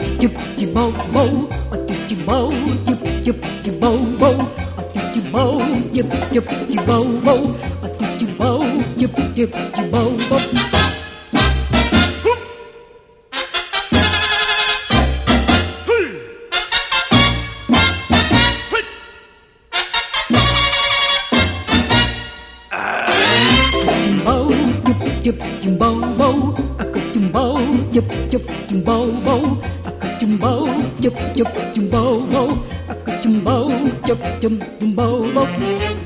chụp chụp bao bao, chụp chụp bao, chụp chụp chụp bao bao, chụp chụp bao, chụp chụp chụp bao bao, chụp chụp bao, chụp chụp chụp bao bao. Chụp chụp bao bao, chụp bao chụp chụp chụp bao bao, chụp bao chụp chụp chụp bao bao, chụp bao chụp chụp chụp bao bao.